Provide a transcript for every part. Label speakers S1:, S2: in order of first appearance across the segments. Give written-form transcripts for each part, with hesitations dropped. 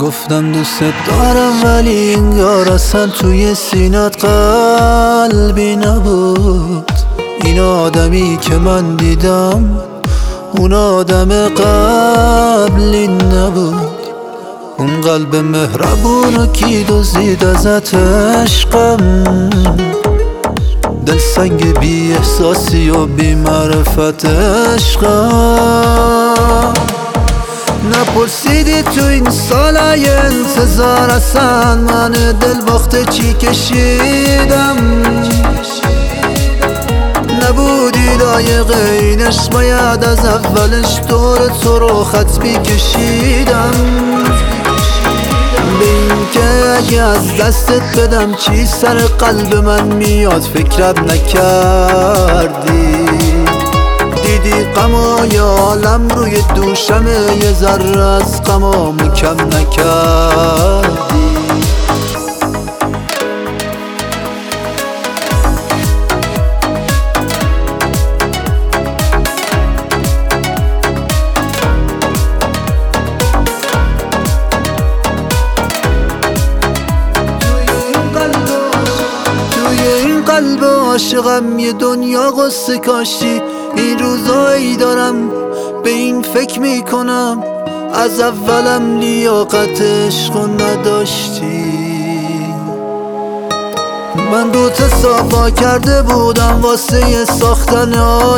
S1: گفتم دوست دارم ولی انگار اصلا توی سینت قلبی نبود. این آدمی که من دیدم اون آدم قبلی نبود. اون قلب مهربونو کی دزدید ازت عشقم، دلسنگ بی احساسی و بی معرفت عشقم. نپرسیدی تو این سالای انتظار اصلا من دل وقت چی کشیدم. نبودی لایق این عشق، باید از اولش دور تو رو خط کشیدم. به این که اگه از دستت بدم چی سر قلب من میاد فکرت نکردی. دیدی غمای عالم روی دوشمه، یه ذره از غمامو کم نکردی. قلب عاشقم یه دنیا قصه کاشتی. این روزایی دارم به این فکر میکنم از اولم لیاقت عشقو نداشتی. من رو تصافا کرده بودم واسه ساختن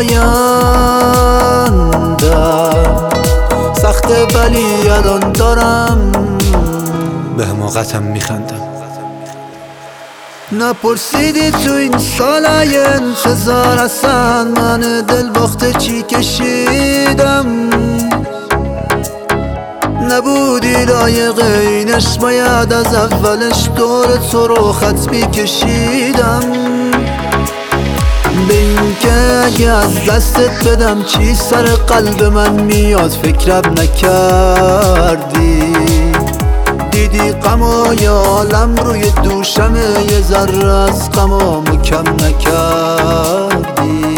S1: آینده. سخته ولی الان دارم به حماقتم میخندم. نپرسیدی تو این سالای انتظار اصلا من دل وقت چی کشیدم. نبودی لایق این عشق، باید از اولش دور تو رو خط کشیدم. به این که اگه از دستت بدم چی سر قلب من میاد فکرت نکردی. دیدی غمای عالم روی دوشمه، یه ذره از غمامو کم نکردی.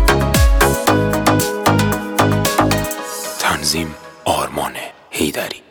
S2: تنظیم آرمان حیدری.